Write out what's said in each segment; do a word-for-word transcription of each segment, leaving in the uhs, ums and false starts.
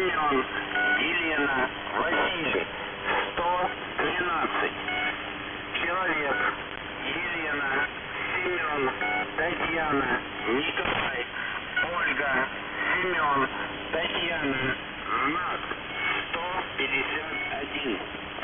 Семен, Елена, Василий. сто двенадцать. Человек, Елена, Семен, Татьяна, Николай, Ольга, Семен, Татьяна. Знак сто пятьдесят один.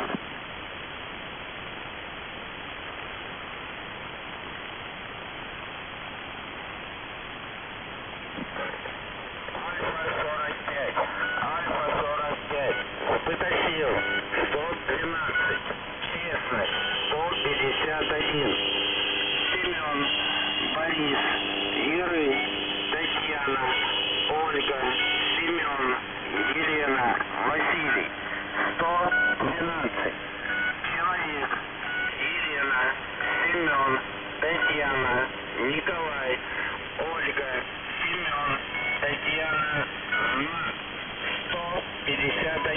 Альфа сорок пять. Альфа сорок пять. Потасил сто двенадцать. Честность сто пятьдесят один. Семен, Борис, Иры, Татьяна, Ольга, Семен, Елена, Василий. сто двенадцать. Человек, Елена, Семен, Татьяна, Николай, Ольга, Семен, Татьяна. Знак сто пятьдесят один.